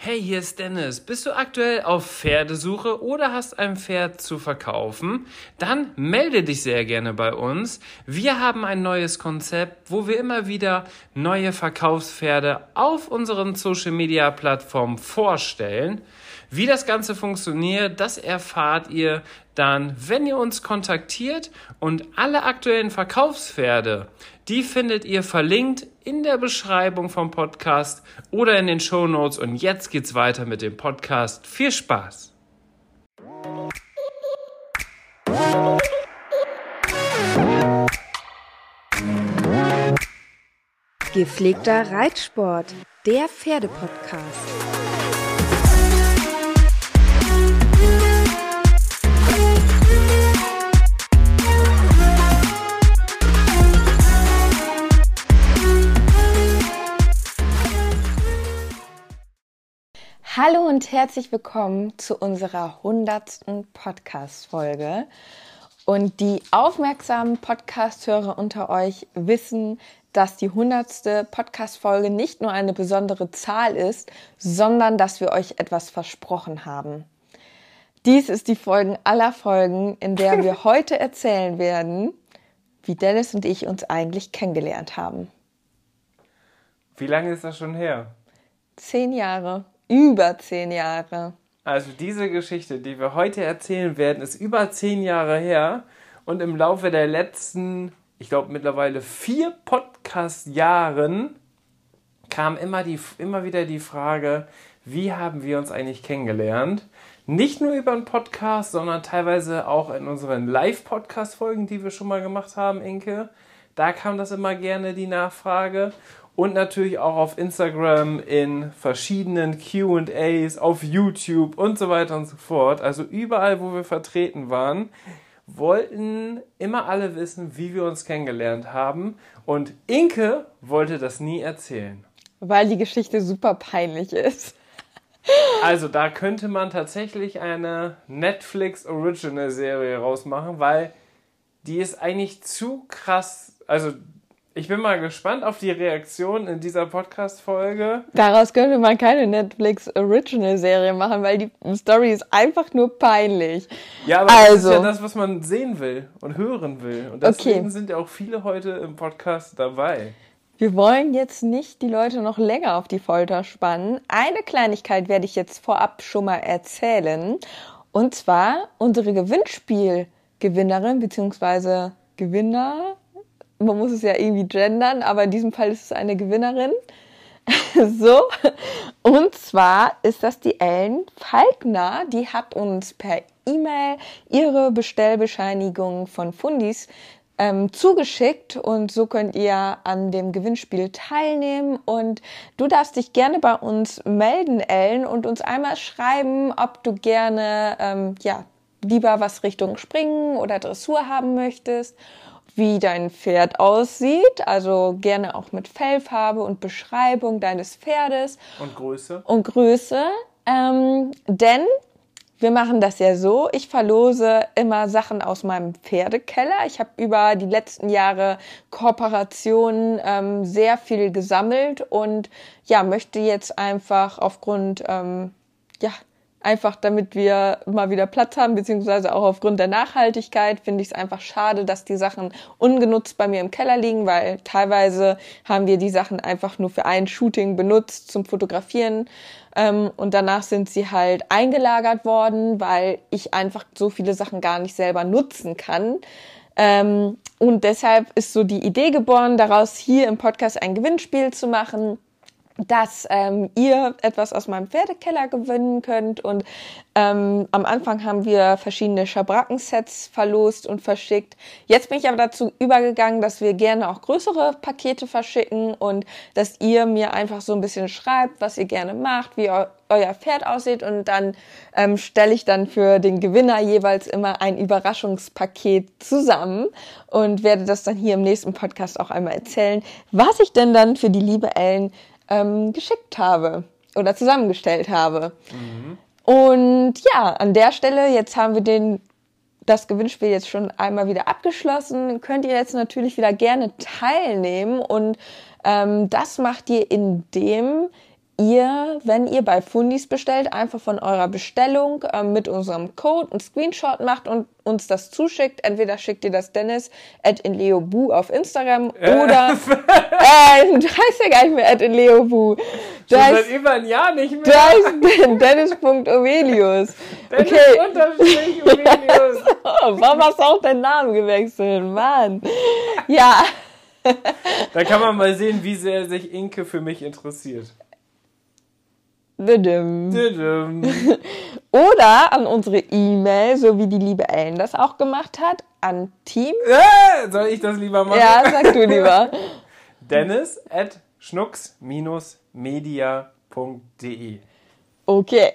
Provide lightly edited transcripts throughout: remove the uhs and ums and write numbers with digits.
Hey, hier ist Dennis. Bist du aktuell auf Pferdesuche oder hast ein Pferd zu verkaufen? Dann melde dich sehr gerne bei uns. Wir haben ein neues Konzept, wo wir immer wieder neue Verkaufspferde auf unseren Social-Media-Plattformen vorstellen. Wie das Ganze funktioniert, das erfahrt ihr dann, wenn ihr uns kontaktiert, und alle aktuellen Verkaufspferde, die findet ihr verlinkt in der Beschreibung vom Podcast oder in den Shownotes. Und jetzt geht's weiter mit dem Podcast. Viel Spaß! Gepflegter Reitsport, der Pferdepodcast. Hallo und herzlich willkommen zu unserer 100. Podcast-Folge. Und die aufmerksamen Podcast-Hörer unter euch wissen, dass die 100. Podcast-Folge nicht nur eine besondere Zahl ist, sondern dass wir euch etwas versprochen haben. Dies ist die Folgen aller Folgen, in der wir heute erzählen werden, wie Dennis und ich uns eigentlich kennengelernt haben. Wie lange ist das schon her? 10 Jahre. Über 10 Jahre. Also diese Geschichte, die wir heute erzählen werden, ist über 10 Jahre her. Und im Laufe der letzten, ich glaube mittlerweile 4 Podcast-Jahren kam immer wieder die Frage, wie haben wir uns eigentlich kennengelernt? Nicht nur über einen Podcast, sondern teilweise auch in unseren Live-Podcast-Folgen, die wir schon mal gemacht haben, Inke. Da kam das immer gerne die Nachfrage. Und natürlich auch auf Instagram in verschiedenen Q&As, auf YouTube und so weiter und so fort. Also überall, wo wir vertreten waren, wollten immer alle wissen, wie wir uns kennengelernt haben. Und Inke wollte das nie erzählen. Weil die Geschichte super peinlich ist. Also da könnte man tatsächlich eine Netflix-Original-Serie rausmachen, weil die ist eigentlich zu krass. Also ich bin mal gespannt auf die Reaktion in dieser Podcast-Folge. Daraus könnte man keine Netflix-Original-Serie machen, weil die Story ist einfach nur peinlich. Ja, aber das ist ja das, was man sehen will und hören will. Und deswegen sind ja auch viele heute im Podcast dabei. Wir wollen jetzt nicht die Leute noch länger auf die Folter spannen. Eine Kleinigkeit werde ich jetzt vorab schon mal erzählen. Und zwar unsere Gewinnspielgewinnerin bzw. Gewinner. Man muss es ja irgendwie gendern, aber in diesem Fall ist es eine Gewinnerin. So, und zwar ist das die Ellen Falkner. Die hat uns per E-Mail ihre Bestellbescheinigung von Fundis zugeschickt, und so könnt ihr an dem Gewinnspiel teilnehmen. Und du darfst dich gerne bei uns melden, Ellen, und uns einmal schreiben, ob du gerne lieber was Richtung Springen oder Dressur haben möchtest, wie dein Pferd aussieht, also gerne auch mit Fellfarbe und Beschreibung deines Pferdes. Und Größe. Denn wir machen das ja so, ich verlose immer Sachen aus meinem Pferdekeller. Ich habe über die letzten Jahre Kooperationen sehr viel gesammelt und möchte jetzt einfach aufgrund einfach damit wir mal wieder Platz haben, beziehungsweise auch aufgrund der Nachhaltigkeit finde ich es einfach schade, dass die Sachen ungenutzt bei mir im Keller liegen, weil teilweise haben wir die Sachen einfach nur für ein Shooting benutzt zum Fotografieren, und danach sind sie halt eingelagert worden, weil ich einfach so viele Sachen gar nicht selber nutzen kann. Und deshalb ist so die Idee geboren, daraus hier im Podcast ein Gewinnspiel zu machen, dass ihr etwas aus meinem Pferdekeller gewinnen könnt. Und am Anfang haben wir verschiedene Schabracken-Sets verlost und verschickt. Jetzt bin ich aber dazu übergegangen, dass wir gerne auch größere Pakete verschicken und dass ihr mir einfach so ein bisschen schreibt, was ihr gerne macht, wie euer Pferd aussieht, und dann stelle ich dann für den Gewinner jeweils immer ein Überraschungspaket zusammen und werde das dann hier im nächsten Podcast auch einmal erzählen, was ich denn dann für die liebe Ellen geschickt habe oder zusammengestellt habe. Mhm. Und an der Stelle, jetzt haben wir das Gewinnspiel jetzt schon einmal wieder abgeschlossen, könnt ihr jetzt natürlich wieder gerne teilnehmen, und das macht ihr, indem ihr, wenn ihr bei Fundis bestellt, einfach von eurer Bestellung mit unserem Code einen Screenshot macht und uns das zuschickt. Entweder schickt ihr das Dennis @inleobu auf Instagram oder das heißt ja gar nicht mehr @inleobu. Seit über ein Jahr nicht mehr. Da ist Dennis.ovelius. Dennis_Ovelius. Oh, warum hast du auch deinen Namen gewechselt? Mann. Ja. Da kann man mal sehen, wie sehr sich Inke für mich interessiert. Oder an unsere E-Mail, so wie die liebe Ellen das auch gemacht hat, an Team. Soll ich das lieber machen? Ja, sag du lieber. dennis@schnucks-media.de. Okay.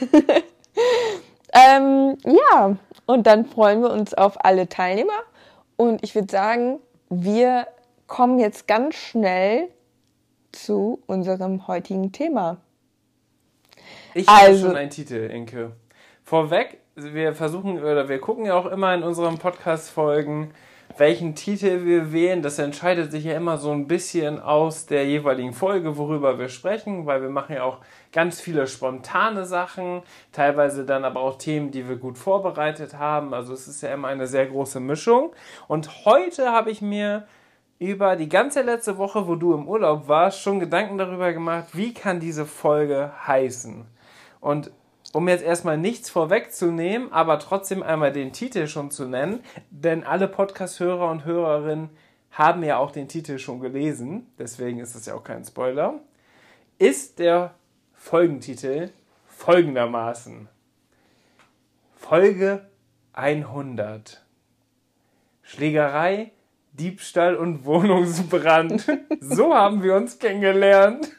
Ja, und dann freuen wir uns auf alle Teilnehmer. Und ich würde sagen, wir kommen jetzt ganz schnell zu unserem heutigen Thema. Ich habe schon einen Titel, Inke. Vorweg, wir gucken ja auch immer in unseren Podcast-Folgen, welchen Titel wir wählen. Das entscheidet sich ja immer so ein bisschen aus der jeweiligen Folge, worüber wir sprechen, weil wir machen ja auch ganz viele spontane Sachen, teilweise dann aber auch Themen, die wir gut vorbereitet haben. Also es ist ja immer eine sehr große Mischung. Und heute habe ich mir über die ganze letzte Woche, wo du im Urlaub warst, schon Gedanken darüber gemacht, wie kann diese Folge heißen. Und um jetzt erstmal nichts vorwegzunehmen, aber trotzdem einmal den Titel schon zu nennen, denn alle Podcast-Hörer und Hörerinnen haben ja auch den Titel schon gelesen, deswegen ist das ja auch kein Spoiler, ist der Folgentitel folgendermaßen: Folge 100. Schlägerei, Diebstahl und Wohnungsbrand. So haben wir uns kennengelernt.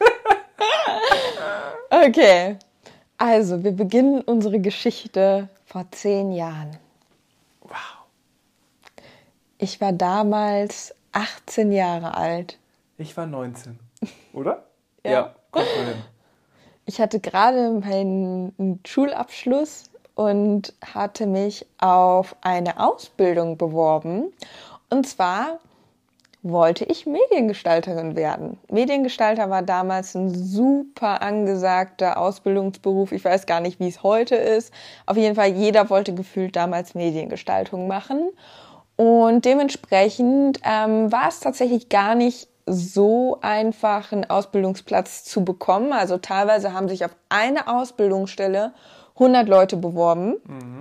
Okay. Also, wir beginnen unsere Geschichte vor 10 Jahren. Wow. Ich war damals 18 Jahre alt. Ich war 19. Oder? Ja. Kommt mal hin. Ich hatte gerade meinen Schulabschluss und hatte mich auf eine Ausbildung beworben. Und zwar wollte ich Mediengestalterin werden. Mediengestalter war damals ein super angesagter Ausbildungsberuf. Ich weiß gar nicht, wie es heute ist. Auf jeden Fall, jeder wollte gefühlt damals Mediengestaltung machen. Und dementsprechend war es tatsächlich gar nicht so einfach, einen Ausbildungsplatz zu bekommen. Also teilweise haben sich auf eine Ausbildungsstelle 100 Leute beworben.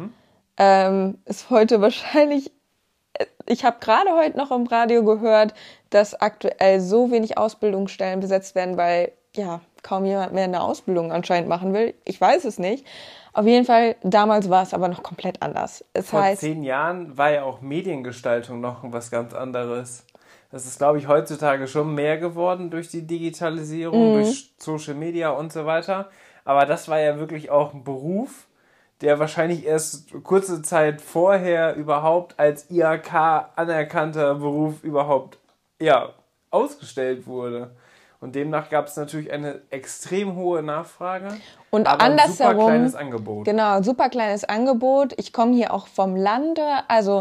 Ist heute wahrscheinlich... Ich habe gerade heute noch im Radio gehört, dass aktuell so wenig Ausbildungsstellen besetzt werden, weil ja kaum jemand mehr eine Ausbildung anscheinend machen will. Ich weiß es nicht. Auf jeden Fall, damals war es aber noch komplett anders. Vor 10 Jahren war ja auch Mediengestaltung noch was ganz anderes. Das ist, glaube ich, heutzutage schon mehr geworden durch die Digitalisierung, durch Social Media und so weiter. Aber das war ja wirklich auch ein Beruf, der wahrscheinlich erst kurze Zeit vorher überhaupt als IHK anerkannter Beruf überhaupt ausgestellt wurde. Und demnach gab es natürlich eine extrem hohe Nachfrage, und aber andersherum, ein super kleines Angebot. Genau, super kleines Angebot. Ich komme hier auch vom Lande, also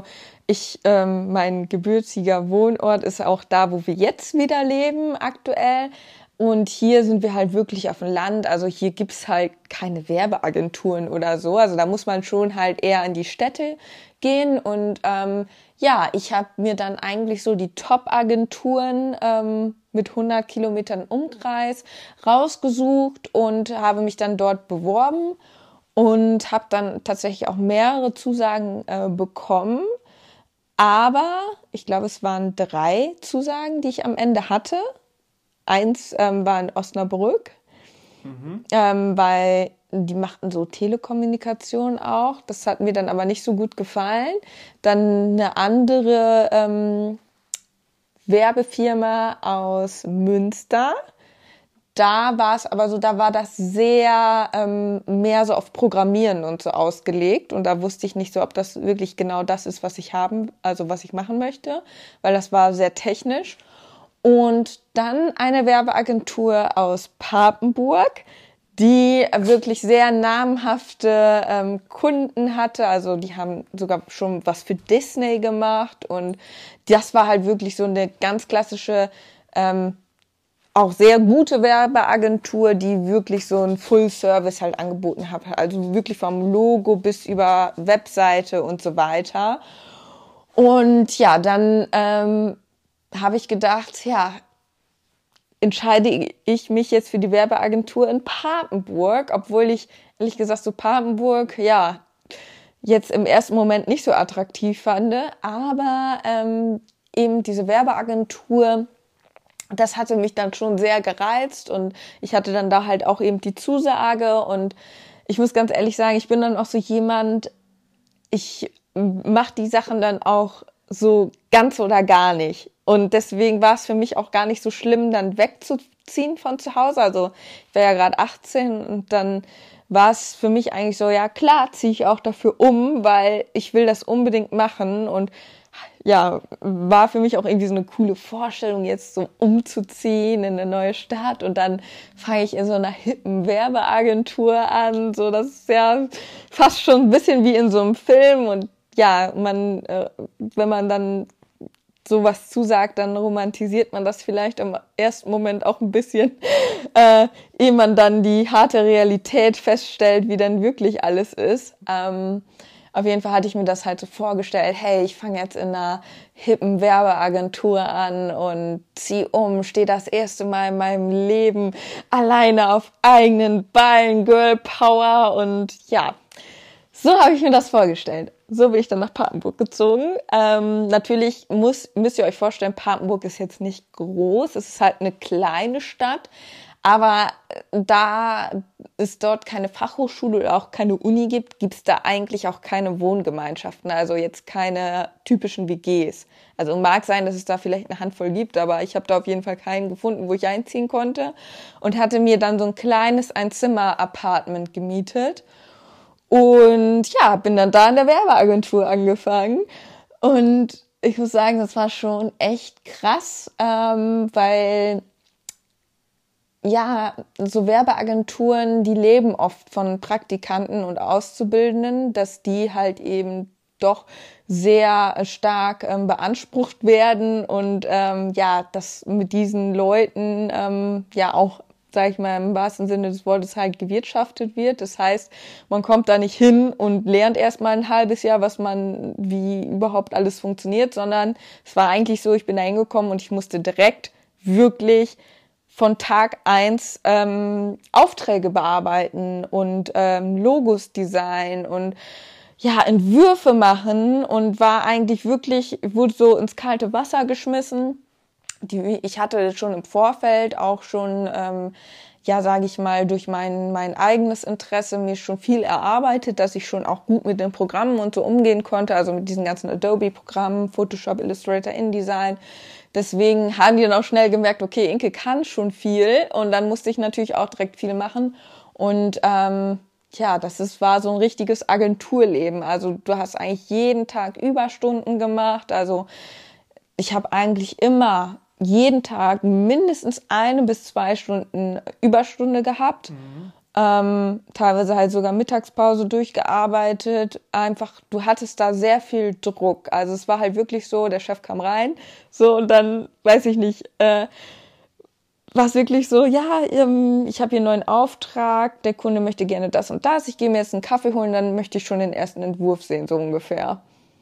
mein gebürtiger Wohnort ist auch da, wo wir jetzt wieder leben aktuell. Und hier sind wir halt wirklich auf dem Land, also hier gibt's halt keine Werbeagenturen oder so, also da muss man schon halt eher in die Städte gehen und ich habe mir dann eigentlich so die Top-Agenturen mit 100 Kilometern Umkreis rausgesucht und habe mich dann dort beworben und habe dann tatsächlich auch mehrere Zusagen bekommen, aber ich glaube, es waren 3 Zusagen, die ich am Ende hatte. 1 war in Osnabrück, weil die machten so Telekommunikation auch. Das hat mir dann aber nicht so gut gefallen. Dann eine andere Werbefirma aus Münster. Da war es aber so, da war das sehr mehr so auf Programmieren und so ausgelegt. Und da wusste ich nicht so, ob das wirklich genau das ist, was ich machen möchte, weil das war sehr technisch. Und dann eine Werbeagentur aus Papenburg, die wirklich sehr namhafte Kunden hatte. Also die haben sogar schon was für Disney gemacht. Und das war halt wirklich so eine ganz klassische auch sehr gute Werbeagentur, die wirklich so einen Full-Service halt angeboten hat. Also wirklich vom Logo bis über Webseite und so weiter. Und ja, dann habe ich gedacht, ja, entscheide ich mich jetzt für die Werbeagentur in Papenburg, obwohl ich, ehrlich gesagt, so Papenburg, ja, jetzt im ersten Moment nicht so attraktiv fand. Aber eben diese Werbeagentur, das hatte mich dann schon sehr gereizt und ich hatte dann da halt auch eben die Zusage und ich muss ganz ehrlich sagen, ich bin dann auch so jemand, ich mache die Sachen dann auch so ganz oder gar nicht. Und deswegen war es für mich auch gar nicht so schlimm, dann wegzuziehen von zu Hause. Also ich war ja gerade 18 und dann war es für mich eigentlich so, ja klar, ziehe ich auch dafür um, weil ich will das unbedingt machen. Und ja, war für mich auch irgendwie so eine coole Vorstellung, jetzt so umzuziehen in eine neue Stadt und dann fange ich in so einer hippen Werbeagentur an. So, das ist ja fast schon ein bisschen wie in so einem Film und ja, wenn man dann sowas zusagt, dann romantisiert man das vielleicht im ersten Moment auch ein bisschen, ehe man dann die harte Realität feststellt, wie dann wirklich alles ist. Auf jeden Fall hatte ich mir das halt so vorgestellt, hey, ich fange jetzt in einer hippen Werbeagentur an und ziehe stehe das erste Mal in meinem Leben alleine auf eigenen Beinen, Girl Power und ja, so habe ich mir das vorgestellt. So bin ich dann nach Papenburg gezogen. Natürlich müsst ihr euch vorstellen, Papenburg ist jetzt nicht groß. Es ist halt eine kleine Stadt. Aber da es dort keine Fachhochschule oder auch keine Uni gibt, gibt es da eigentlich auch keine Wohngemeinschaften. Also jetzt keine typischen WGs. Also mag sein, dass es da vielleicht eine Handvoll gibt, aber ich habe da auf jeden Fall keinen gefunden, wo ich einziehen konnte. Und hatte mir dann so ein kleines Einzimmer-Apartment gemietet. Und ja, bin dann da in der Werbeagentur angefangen und ich muss sagen, das war schon echt krass, weil ja, so Werbeagenturen, die leben oft von Praktikanten und Auszubildenden, dass die halt eben doch sehr stark beansprucht werden und ja, dass mit diesen Leuten ja auch, sage ich mal, im wahrsten Sinne des Wortes halt gewirtschaftet wird. Das heißt, man kommt da nicht hin und lernt erstmal ein halbes Jahr, wie überhaupt alles funktioniert, sondern es war eigentlich so, ich bin da hingekommen und ich musste direkt wirklich von Tag 1 Aufträge bearbeiten und Logos designen und ja, Entwürfe machen und war eigentlich wirklich, wurde so ins kalte Wasser geschmissen. Ich hatte schon im Vorfeld auch schon, ja, sage ich mal, durch mein eigenes Interesse mir schon viel erarbeitet, dass ich schon auch gut mit den Programmen und so umgehen konnte, also mit diesen ganzen Adobe-Programmen, Photoshop, Illustrator, InDesign. Deswegen haben die dann auch schnell gemerkt, okay, Inke kann schon viel und dann musste ich natürlich auch direkt viel machen und ja, war so ein richtiges Agenturleben. Also du hast eigentlich jeden Tag Überstunden gemacht, also ich habe eigentlich immer jeden Tag mindestens 1 bis 2 Stunden Überstunde gehabt. Teilweise halt sogar Mittagspause durchgearbeitet. Einfach, du hattest da sehr viel Druck. Also es war halt wirklich so, der Chef kam rein, so und dann, weiß ich nicht, war es wirklich so, ja, ich habe hier einen neuen Auftrag, der Kunde möchte gerne das und das, ich gehe mir jetzt einen Kaffee holen, dann möchte ich schon den ersten Entwurf sehen, so ungefähr.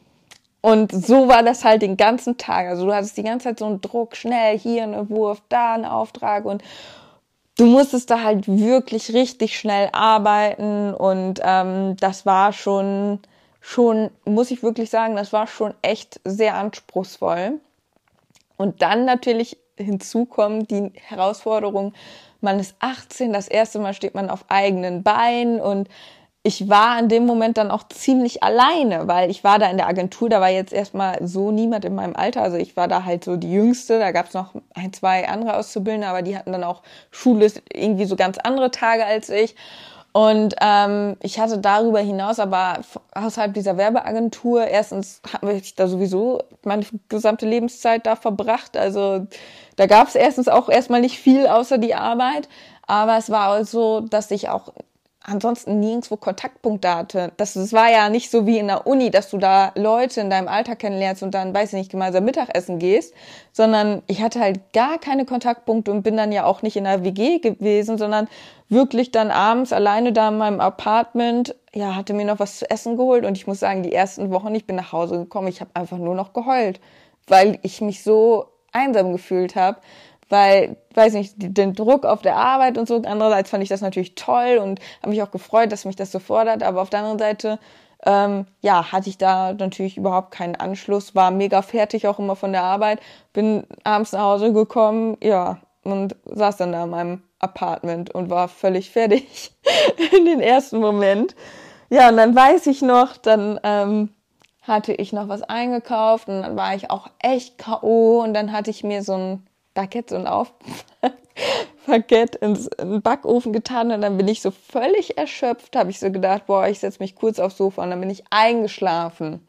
Und so war das halt den ganzen Tag. Also du hattest die ganze Zeit so einen Druck, schnell hier ein Entwurf, da ein Auftrag und du musstest da halt wirklich richtig schnell arbeiten und das war schon, muss ich wirklich sagen, das war schon echt sehr anspruchsvoll. Und dann natürlich hinzu kommt die Herausforderung, man ist 18, das erste Mal steht man auf eigenen Beinen und ich war in dem Moment dann auch ziemlich alleine, weil ich war da in der Agentur, da war jetzt erstmal so niemand in meinem Alter, also ich war da halt so die Jüngste, da gab es noch 1, 2 andere Auszubildende, aber die hatten dann auch Schule irgendwie so ganz andere Tage als ich und ich hatte darüber hinaus aber außerhalb dieser Werbeagentur, erstens habe ich da sowieso meine gesamte Lebenszeit da verbracht, also da gab es erstens auch erstmal nicht viel außer die Arbeit, aber es war auch so, dass ich auch ansonsten nirgendwo Kontaktpunkte hatte. Das war ja nicht so wie in der Uni, dass du da Leute in deinem Alter kennenlernst und dann, weiß ich nicht, gemeinsam Mittagessen gehst, sondern ich hatte halt gar keine Kontaktpunkte und bin dann ja auch nicht in der WG gewesen, sondern wirklich dann abends alleine da in meinem Apartment, ja, hatte mir noch was zu essen geholt und ich muss sagen, die ersten Wochen, ich bin nach Hause gekommen, ich habe einfach nur noch geheult, weil ich mich so einsam gefühlt habe. Weil, weiß nicht, den Druck auf der Arbeit und so. Andererseits fand ich das natürlich toll und habe mich auch gefreut, dass mich das so fordert. Aber auf der anderen Seite, hatte ich da natürlich überhaupt keinen Anschluss. War mega fertig auch immer von der Arbeit. Bin abends nach Hause gekommen, ja, und saß dann da in meinem Apartment und war völlig fertig in den ersten Moment. Ja, und dann weiß ich noch, dann hatte ich noch was eingekauft und dann war ich auch echt K.O. und dann hatte ich mir so ein Baguette Baguette in den Backofen getan und dann bin ich so völlig erschöpft, habe ich so gedacht, boah, ich setze mich kurz aufs Sofa und dann bin ich eingeschlafen.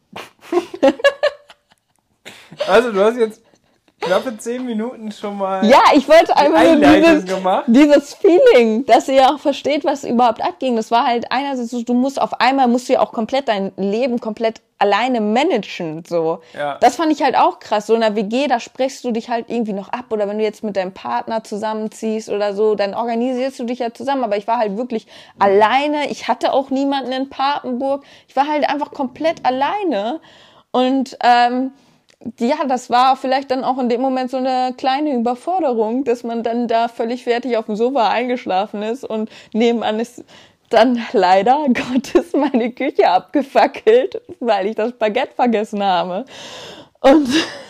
Also du hast jetzt knappe 10 Minuten schon mal Ja, ich wollte einfach nur dieses Feeling, dass ihr auch versteht, was überhaupt abging. Das war halt einerseits so, musst du ja auch komplett dein Leben komplett alleine managen, so. Ja. Das fand ich halt auch krass. So in der WG, da sprichst du dich halt irgendwie noch ab oder wenn du jetzt mit deinem Partner zusammenziehst oder so, dann organisierst du dich ja zusammen. Aber ich war halt wirklich alleine. Ich hatte auch niemanden in Papenburg. Ich war halt einfach komplett alleine und, ja, das war vielleicht dann auch in dem Moment so eine kleine Überforderung, dass man dann da völlig fertig auf dem Sofa eingeschlafen ist und nebenan ist dann leider Gottes meine Küche abgefackelt, weil ich das Baguette vergessen habe. Und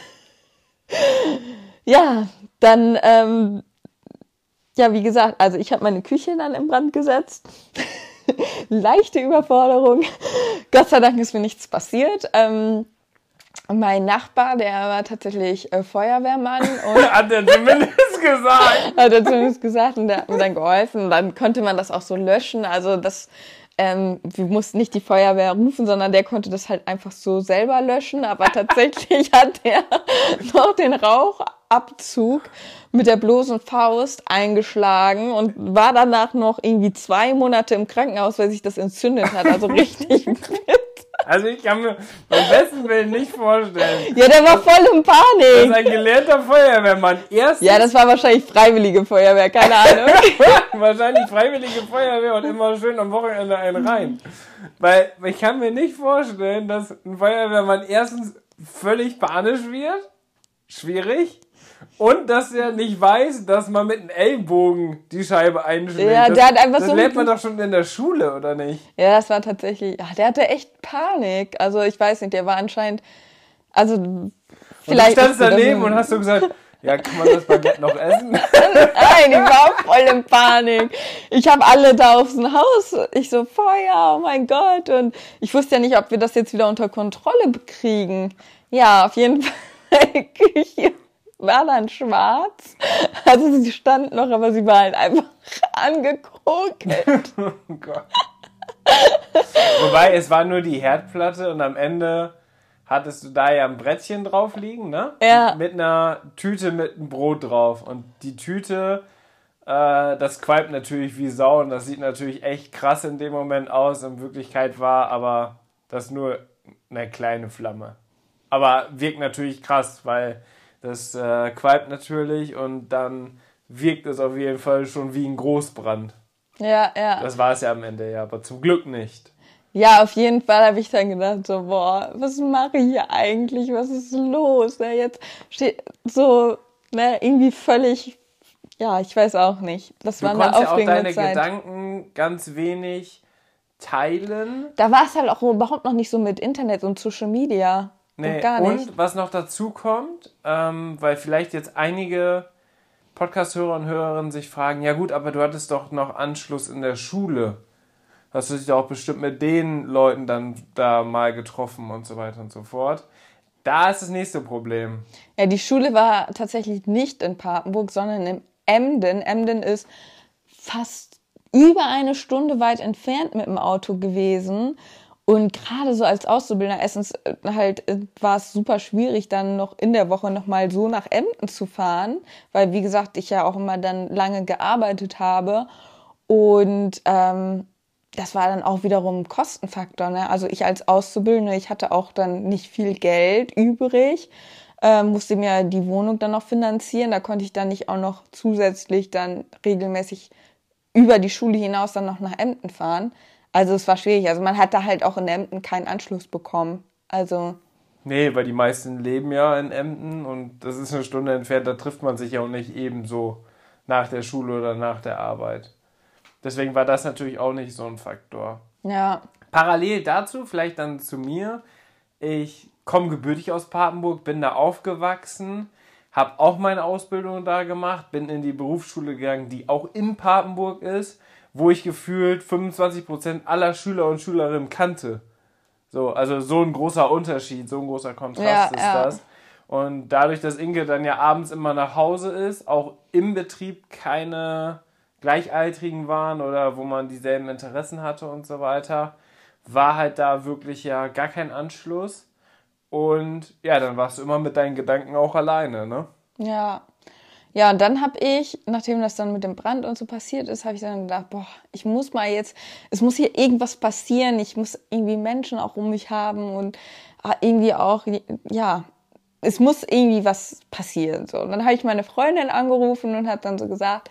ja, dann, wie gesagt, also ich habe meine Küche dann in Brand gesetzt. Leichte Überforderung. Gott sei Dank ist mir nichts passiert. Mein Nachbar, der war tatsächlich Feuerwehrmann. Und hat er zumindest gesagt. Hat er zumindest gesagt und der hat mir dann geholfen. Dann konnte man das auch so löschen. Also wir mussten nicht die Feuerwehr rufen, sondern der konnte das halt einfach so selber löschen. Aber tatsächlich hat er noch den Rauchabzug mit der bloßen Faust eingeschlagen und war danach noch irgendwie 2 Monate im Krankenhaus, weil sich das entzündet hat. Also richtig Also ich kann mir beim besten Willen nicht vorstellen. Ja, der war voll in Das Panik. ist ein gelernter Feuerwehrmann. Erstens, Ja, das war wahrscheinlich freiwillige Feuerwehr, keine Ahnung. wahrscheinlich freiwillige Feuerwehr und immer schön am Wochenende einen rein. Weil ich kann mir nicht vorstellen, dass ein Feuerwehrmann erstens völlig panisch wird. Schwierig. Und dass er nicht weiß, dass man mit einem Ellbogen die Scheibe einschlägt. Ja, der hat einfach das so lernt man doch schon in der Schule, oder nicht? Ja, das war tatsächlich, der hatte echt Panik. Also ich weiß nicht, der war anscheinend, also vielleicht... Und du standst daneben und hast so gesagt, ja, kann man das Baguette noch essen? Nein, ich war voll in Panik. Ich habe alle da aufs Haus. Ich so, Feuer, oh mein Gott. Und ich wusste ja nicht, ob wir das jetzt wieder unter Kontrolle kriegen. Ja, auf jeden Fall, die Küche war dann schwarz. Also sie stand noch, aber sie war halt einfach angekokelt. Oh Gott. Wobei, es war nur die Herdplatte und am Ende hattest du da ja ein Brettchen drauf liegen, ne? Ja. Mit einer Tüte mit einem Brot drauf. Und die Tüte, das qualmt natürlich wie Sau und das sieht natürlich echt krass in dem Moment aus. In Wirklichkeit war aber das nur eine kleine Flamme. Aber wirkt natürlich krass, weil das qualmt natürlich und dann wirkt es auf jeden Fall schon wie ein Großbrand. Ja, ja. Das war es ja am Ende, ja, aber zum Glück nicht. Ja, auf jeden Fall habe ich dann gedacht, so, boah, was mache ich hier eigentlich? Was ist los? Ne, jetzt steht so, irgendwie völlig, ja, ich weiß auch nicht. Das war eine aufregende Zeit. Du konntest ja auch deine Gedanken ganz wenig teilen. Da war es halt auch überhaupt noch nicht so mit Internet und Social Media. Nee, gar nicht. Und was noch dazu kommt, weil vielleicht jetzt einige Podcast-Hörer und Hörerinnen sich fragen, ja gut, aber du hattest doch noch Anschluss in der Schule. Hast du dich doch auch bestimmt mit den Leuten dann da mal getroffen und so weiter und so fort. Da ist das nächste Problem. Ja, die Schule war tatsächlich nicht in Papenburg, sondern in Emden. Emden ist fast über 1 Stunde weit entfernt mit dem Auto gewesen. Und gerade so als Auszubildender war es super schwierig, dann noch in der Woche nochmal so nach Emden zu fahren, weil, wie gesagt, ich ja auch immer dann lange gearbeitet habe. Und das war dann auch wiederum ein Kostenfaktor. Ne? Also ich als Auszubildende, ich hatte auch dann nicht viel Geld übrig, musste mir die Wohnung dann noch finanzieren. Da konnte ich dann nicht auch noch zusätzlich dann regelmäßig über die Schule hinaus dann noch nach Emden fahren. Also es war schwierig. Also man hat da halt auch in Emden keinen Anschluss bekommen. Also Nee, weil die meisten leben ja in Emden und das ist eine Stunde entfernt, da trifft man sich ja auch nicht ebenso nach der Schule oder nach der Arbeit. Deswegen war das natürlich auch nicht so ein Faktor. ja, Parallel dazu, vielleicht dann zu mir, ich komme gebürtig aus Papenburg, bin da aufgewachsen, habe auch meine Ausbildung da gemacht, bin in die Berufsschule gegangen, die auch in Papenburg ist, wo ich gefühlt 25% aller Schüler und Schülerinnen kannte. So, also so ein großer Unterschied, so ein großer Kontrast ist das. Und dadurch, dass Inge dann ja abends immer nach Hause ist, auch im Betrieb keine Gleichaltrigen waren oder wo man dieselben Interessen hatte und so weiter, war halt da wirklich ja gar kein Anschluss. Und ja, dann warst du immer mit deinen Gedanken auch alleine, ne? ja. Ja, und dann habe ich, nachdem das dann mit dem Brand und so passiert ist, habe ich dann gedacht, boah, ich muss mal jetzt, es muss hier irgendwas passieren, ich muss irgendwie Menschen auch um mich haben und irgendwie auch, ja, es muss irgendwie was passieren. So. Und dann habe ich meine Freundin angerufen und habe dann so gesagt,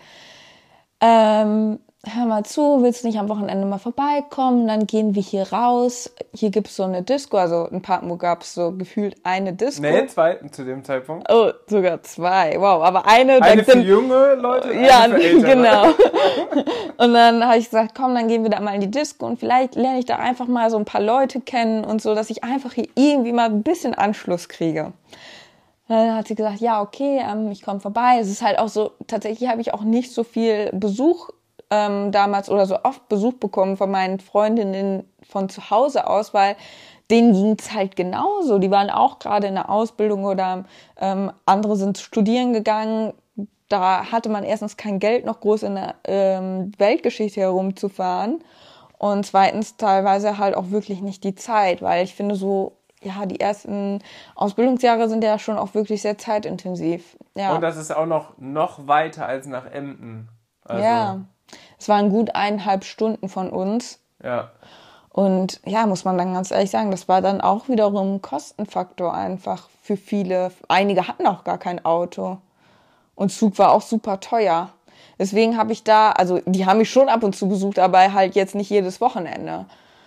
hör mal zu, willst du nicht am Wochenende mal vorbeikommen? Dann gehen wir hier raus. Hier gibt's so eine Disco, also in Papenburg gab's so gefühlt eine Disco. Nee, zwei zu dem Zeitpunkt. Oh, sogar zwei. Wow, aber eine für junge Leute, ja, eine für ältere. Genau. Und dann habe ich gesagt, komm, dann gehen wir da mal in die Disco und vielleicht lerne ich da einfach mal so ein paar Leute kennen und so, dass ich einfach hier irgendwie mal ein bisschen Anschluss kriege. Dann hat sie gesagt, ja, okay, ich komme vorbei. Es ist halt auch so, tatsächlich habe ich auch nicht so viel Besuch damals oder so oft Besuch bekommen von meinen Freundinnen von zu Hause aus, weil denen ging's halt genauso. Die waren auch gerade in der Ausbildung oder andere sind studieren gegangen. Da hatte man erstens kein Geld, noch groß in der Weltgeschichte herumzufahren und zweitens teilweise halt auch wirklich nicht die Zeit, weil ich finde so, ja, die ersten Ausbildungsjahre sind ja schon auch wirklich sehr zeitintensiv. Ja. Und das ist auch noch weiter als nach Emden. Also, ja, es waren gut 1,5 Stunden von uns. Ja. Und ja, muss man dann ganz ehrlich sagen, das war dann auch wiederum ein Kostenfaktor einfach für viele. Einige hatten auch gar kein Auto. Und Zug war auch super teuer. Deswegen habe ich da, also die haben mich schon ab und zu besucht, aber halt jetzt nicht jedes Wochenende.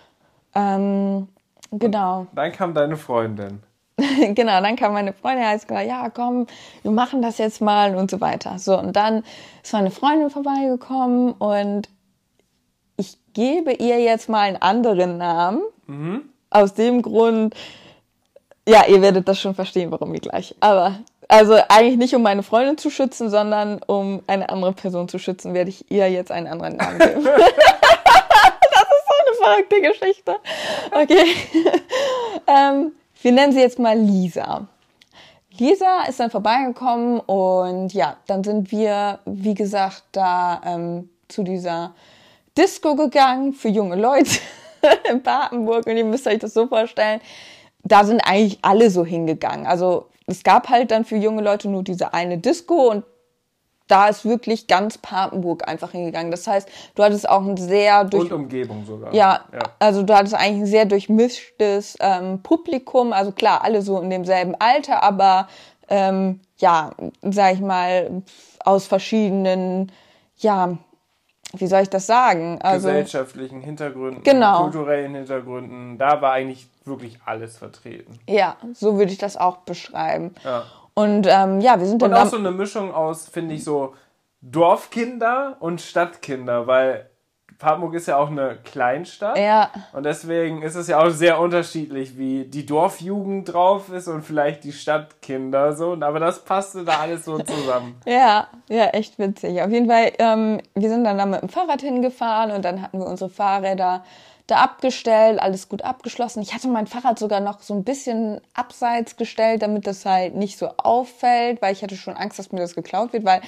Genau. Dann kam deine Freundin. Genau, dann kam meine Freundin, hat gesagt, ja komm, wir machen das jetzt mal und so weiter. So, und dann ist meine Freundin vorbeigekommen und ich gebe ihr jetzt mal einen anderen Namen. Aus dem Grund, ja, ihr werdet das schon verstehen, warum ich gleich. Aber, also eigentlich nicht, um meine Freundin zu schützen, sondern um eine andere Person zu schützen, werde ich ihr jetzt einen anderen Namen geben. Das ist so eine verrückte Geschichte. Okay. Wir nennen sie jetzt mal Lisa. Lisa ist dann vorbeigekommen und ja, dann sind wir, wie gesagt, da zu dieser Disco gegangen für junge Leute in Papenburg und ihr müsst euch das so vorstellen, da sind eigentlich alle so hingegangen. Also es gab halt dann für junge Leute nur diese eine Disco und da ist wirklich ganz Papenburg einfach hingegangen. Das heißt, du hattest auch ein sehr und Umgebung sogar. Ja, also du hattest eigentlich ein sehr durchmischtes Publikum. Also klar, alle so in demselben Alter, aber ja, sag ich mal, aus verschiedenen, ja, wie soll ich das sagen? Also, gesellschaftlichen Hintergründen, genau. Kulturellen Hintergründen. Da war eigentlich wirklich alles vertreten. Ja, so würde ich das auch beschreiben. Ja. Und ja, wir sind dann und auch so eine Mischung aus, finde ich, so Dorfkinder und Stadtkinder, weil Papenburg ist ja auch eine Kleinstadt. Ja. Und deswegen ist es ja auch sehr unterschiedlich, wie die Dorfjugend drauf ist und vielleicht die Stadtkinder so. Aber das passte da alles so zusammen. Ja, echt witzig. Auf jeden Fall, wir sind dann da mit dem Fahrrad hingefahren und dann hatten wir unsere Fahrräder da abgestellt, alles gut abgeschlossen. Ich hatte mein Fahrrad sogar noch so ein bisschen abseits gestellt, damit das halt nicht so auffällt, weil ich hatte schon Angst, dass mir das geklaut wird, weil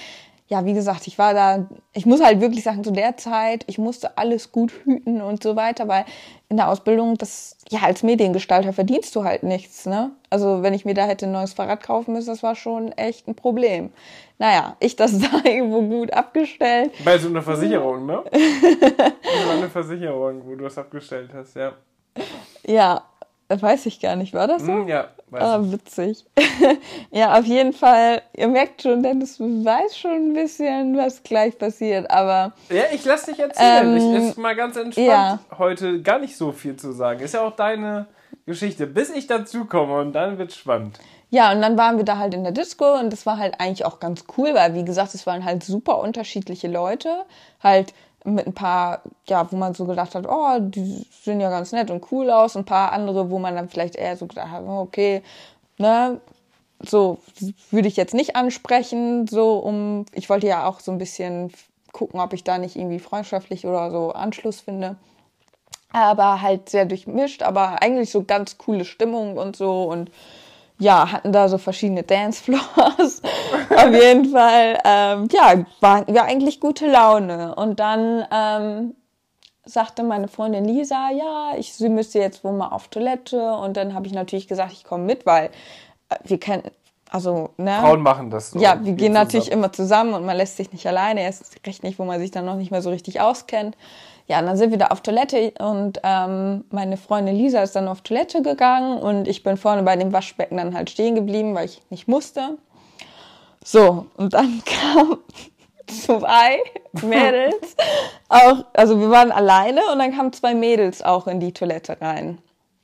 ja, wie gesagt, ich muss halt wirklich sagen, zu der Zeit, ich musste alles gut hüten und so weiter, weil in der Ausbildung, als Mediengestalter verdienst du halt nichts, ne? Also wenn ich mir da hätte ein neues Fahrrad kaufen müssen, das war schon echt ein Problem. Naja, das da irgendwo gut abgestellt. Bei so einer Versicherung, ne? Das war eine Versicherung, wo du es abgestellt hast, ja. Ja, weiß ich gar nicht, war das so? Ja, weiß ich. Witzig. Ja, auf jeden Fall, ihr merkt schon, Dennis weiß schon ein bisschen, was gleich passiert, aber... Ja, ich lass dich erzählen. Ist mal ganz entspannt, heute gar nicht so viel zu sagen. Ist ja auch deine Geschichte, bis ich dazu komme und dann wird's spannend. Ja, und dann waren wir da halt in der Disco und das war halt eigentlich auch ganz cool, weil, wie gesagt, es waren halt super unterschiedliche Leute, halt mit ein paar, ja, wo man so gedacht hat, oh, die sehen ja ganz nett und cool aus. Ein paar andere, wo man dann vielleicht eher so gedacht hat, okay, ne, so würde ich jetzt nicht ansprechen, ich wollte ja auch so ein bisschen gucken, ob ich da nicht irgendwie freundschaftlich oder so Anschluss finde. Aber halt sehr durchmischt, aber eigentlich so ganz coole Stimmung und so und ja, hatten da so verschiedene Dancefloors. Auf jeden Fall, war eigentlich gute Laune. Und dann sagte meine Freundin Lisa, ja, sie müsste jetzt wohl mal auf Toilette. Und dann habe ich natürlich gesagt, ich komme mit, weil wir kennen, also, ne? Frauen machen das so. Ja, wir gehen natürlich immer zusammen und man lässt sich nicht alleine. Erst recht nicht, wo man sich dann noch nicht mehr so richtig auskennt. Ja, und dann sind wir da auf Toilette und meine Freundin Lisa ist dann auf Toilette gegangen und ich bin vorne bei dem Waschbecken dann halt stehen geblieben, weil ich nicht musste. So, und dann kamen 2 Mädels, also wir waren alleine und dann kamen 2 Mädels auch in die Toilette rein.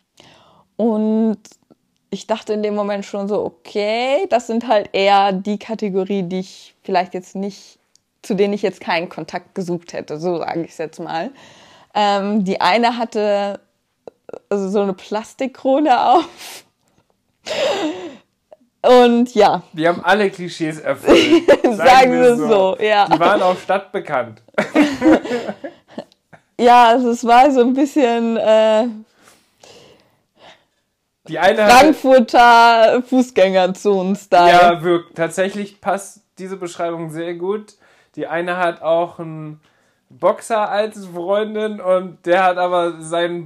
Und ich dachte in dem Moment schon so, okay, das sind halt eher die Kategorie, die ich vielleicht jetzt nicht, zu denen ich jetzt keinen Kontakt gesucht hätte, so sage ich es jetzt mal. Die eine hatte so eine Plastikkrone auf. Und ja. Die haben alle Klischees erfüllt. Sagen wir so, ja. Die waren auch stadtbekannt. Ja, also es war so ein bisschen die eine Frankfurter Fußgängerzonen-Style. Ja, tatsächlich passt diese Beschreibung sehr gut. Die eine hat auch einen Boxer als Freundin und der hat aber seine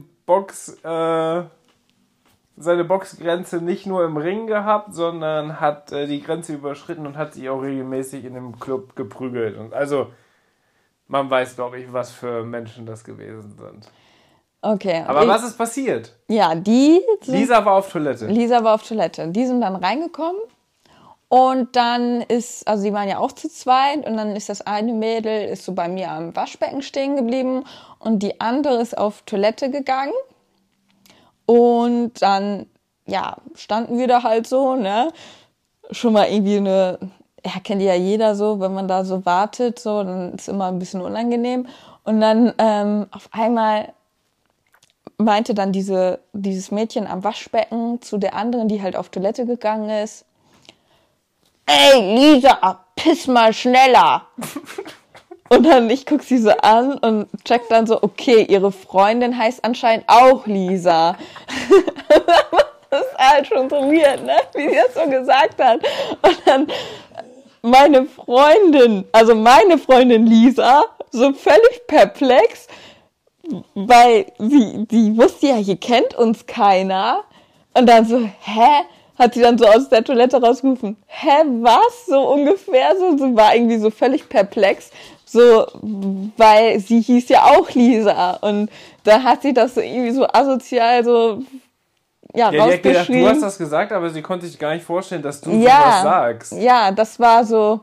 Boxgrenze nicht nur im Ring gehabt, sondern hat die Grenze überschritten und hat sich auch regelmäßig in dem Club geprügelt. Und also, man weiß, glaube ich, was für Menschen das gewesen sind. Okay. Aber was ist passiert? Ja, Lisa war auf Toilette. Die sind dann reingekommen. Und dann sie waren ja auch zu zweit und dann ist das eine Mädel so bei mir am Waschbecken stehen geblieben und die andere ist auf Toilette gegangen und dann, ja, standen wir da halt so, ne, schon mal irgendwie kennt ja jeder so, wenn man da so wartet, so, dann ist immer ein bisschen unangenehm und dann auf einmal meinte dann dieses Mädchen am Waschbecken zu der anderen, die halt auf Toilette gegangen ist, ey, Lisa, piss mal schneller. Und dann, ich guck sie so an und check dann so, okay, ihre Freundin heißt anscheinend auch Lisa. Das ist halt schon so weird, ne? Wie sie das so gesagt hat. Und dann meine Freundin Lisa, so völlig perplex, weil sie wusste ja, hier kennt uns keiner. Und dann so, hä? Hat sie dann so aus der Toilette rausgerufen, hä, was? So ungefähr, so war irgendwie so völlig perplex, so, weil sie hieß ja auch Lisa und da hat sie das so irgendwie so asozial so, rausgeschrieben. Gedacht, du hast das gesagt, aber sie konnte sich gar nicht vorstellen, dass du sowas sagst. Ja, das war so,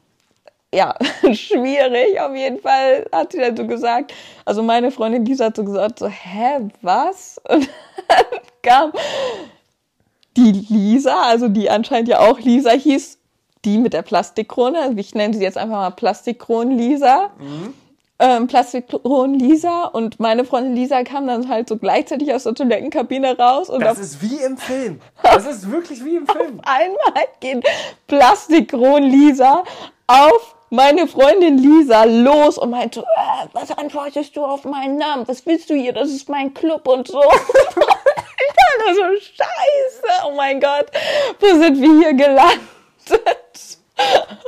schwierig, auf jeden Fall hat sie dann so gesagt, also meine Freundin Lisa hat so gesagt, so, hä, was? Und dann kam die Lisa, also die anscheinend ja auch Lisa hieß, die mit der Plastikkrone, ich nenne sie jetzt einfach mal Plastikkronen-Lisa, Plastikkronen-Lisa und meine Freundin Lisa kam dann halt so gleichzeitig aus der Toilettenkabine raus. Und das ist wie im Film. Das ist wirklich wie im Film. Auf einmal geht Plastikkronen-Lisa auf meine Freundin Lisa los und meint so, was antwortest du auf meinen Namen? Was willst du hier? Das ist mein Club und so. Ich dachte so, scheiße, oh mein Gott, wo sind wir hier gelandet?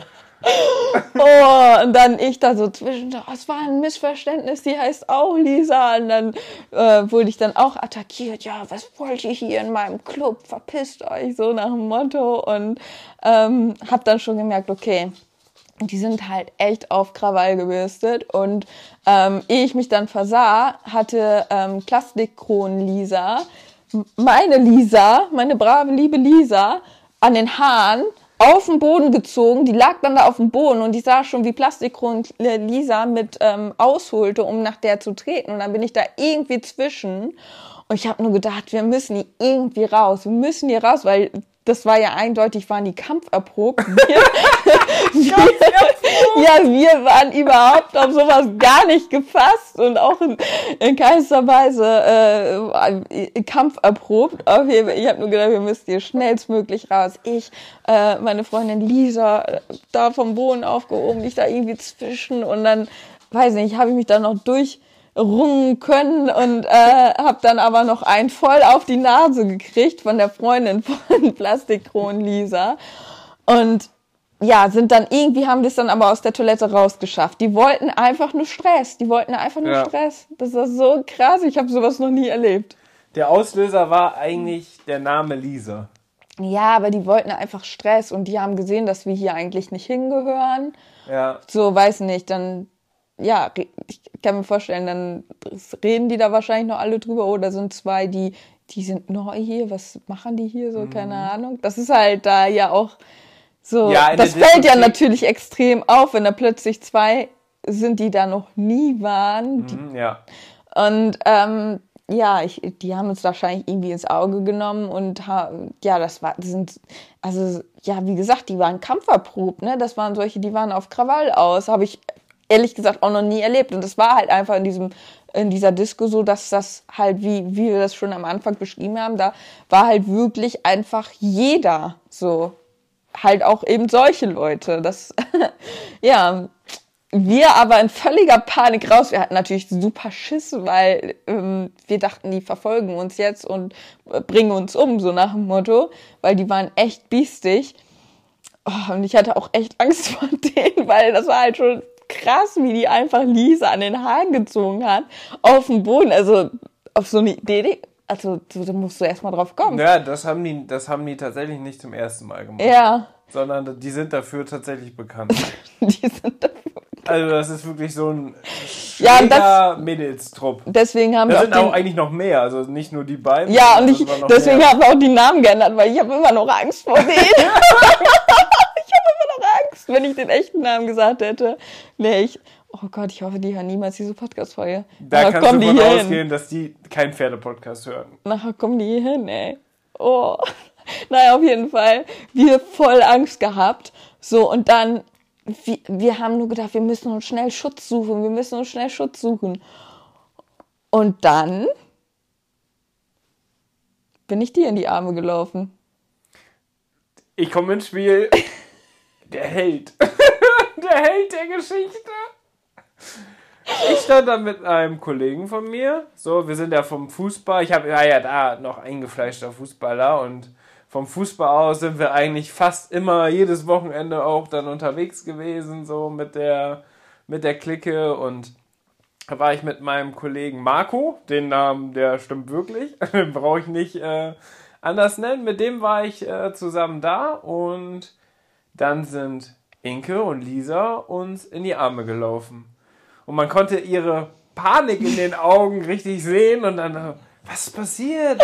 Oh, und dann ich da so zwischen, oh, es war ein Missverständnis, die heißt auch Lisa. Und dann wurde ich dann auch attackiert, ja, was wollt ihr hier in meinem Club, verpisst euch, so nach dem Motto. Und habe dann schon gemerkt, okay, die sind halt echt auf Krawall gebürstet. Und ehe ich mich dann versah, hatte Plastikkronen-Lisa, meine brave, liebe Lisa, an den Haaren auf den Boden gezogen. Die lag dann da auf dem Boden und ich sah schon, wie Plastikkronen-Lisa mit ausholte, um nach der zu treten. Und dann bin ich da irgendwie zwischen. Und ich habe nur gedacht, wir müssen die irgendwie raus. Wir müssen hier raus, weil das war ja eindeutig, waren die kampferprobt. Wir waren überhaupt auf sowas gar nicht gefasst und auch in keinster Weise kampferprobt. Ich habe nur gedacht, wir müssen hier schnellstmöglich raus. Meine Freundin Lisa, da vom Boden aufgehoben, ich da irgendwie zwischen und dann, weiß nicht, habe ich mich da noch durchrungen können und habe dann aber noch einen voll auf die Nase gekriegt von der Freundin von Plastikkronen Lisa und ja, haben das dann aber aus der Toilette rausgeschafft. Die wollten einfach nur Stress. Stress. Das war so krass. Ich habe sowas noch nie erlebt. Der Auslöser war eigentlich der Name Lisa. Ja, aber die wollten einfach Stress und die haben gesehen, dass wir hier eigentlich nicht hingehören. Ja. So, weiß nicht, dann, ja, ich kann mir vorstellen, dann reden die da wahrscheinlich noch alle drüber oder sind zwei, die sind neu hier, was machen die hier so, keine Ahnung. Das ist halt da ja auch so, ja, das fällt ja natürlich extrem auf, wenn da plötzlich zwei sind, die da noch nie waren. Ja. Und die haben uns wahrscheinlich irgendwie ins Auge genommen und wie gesagt, die waren kampferprobt, ne? Das waren solche, die waren auf Krawall aus. Habe ich ehrlich gesagt auch noch nie erlebt. Und das war halt einfach in dieser Disco so, dass das halt, wie wir das schon am Anfang beschrieben haben, da war halt wirklich einfach jeder so. Halt auch eben solche Leute. Das, ja, wir aber in völliger Panik raus. Wir hatten natürlich super Schiss, weil wir dachten, die verfolgen uns jetzt und bringen uns um, so nach dem Motto. Weil die waren echt biestig. Oh, und ich hatte auch echt Angst vor denen, weil das war halt schon krass, wie die einfach Lisa an den Haaren gezogen hat. Auf dem Boden, also auf so eine Idee. Also, da musst du erstmal drauf kommen. Ja, das haben die tatsächlich nicht zum ersten Mal gemacht. Ja. Sondern die sind dafür tatsächlich bekannt. Die sind dafür bekannt. Also, das ist wirklich so ein schräger Mädelstrupp. Deswegen haben wir sind auch eigentlich noch mehr, also nicht nur die beiden. Ja, und deswegen haben wir auch die Namen geändert, weil ich habe immer noch Angst vor denen. Ich habe immer noch Angst, wenn ich den echten Namen gesagt hätte. Oh Gott, ich hoffe, die hören niemals diese Podcast-Folge. Da kannst du davon ausgehen, dass die keinen Pferde-Podcast hören. Nachher kommen die hier hin, ey. Oh. Naja, auf jeden Fall. Wir voll Angst gehabt. So, und dann, wir haben nur gedacht, wir müssen uns schnell Schutz suchen. Und dann bin ich dir in die Arme gelaufen. Ich komme ins Spiel. Der Held. Der Held der Geschichte. Ich stand da mit einem Kollegen von mir. So, wir sind ja vom Fußball. Ich war ja da noch eingefleischter Fußballer und vom Fußball aus sind wir eigentlich fast immer jedes Wochenende auch dann unterwegs gewesen, so mit der Clique. Und da war ich mit meinem Kollegen Marco, den Namen, der stimmt wirklich, den brauche ich nicht anders nennen. Mit dem war ich zusammen da und dann sind Inke und Lisa uns in die Arme gelaufen. Und man konnte ihre Panik in den Augen richtig sehen und dann, was ist passiert?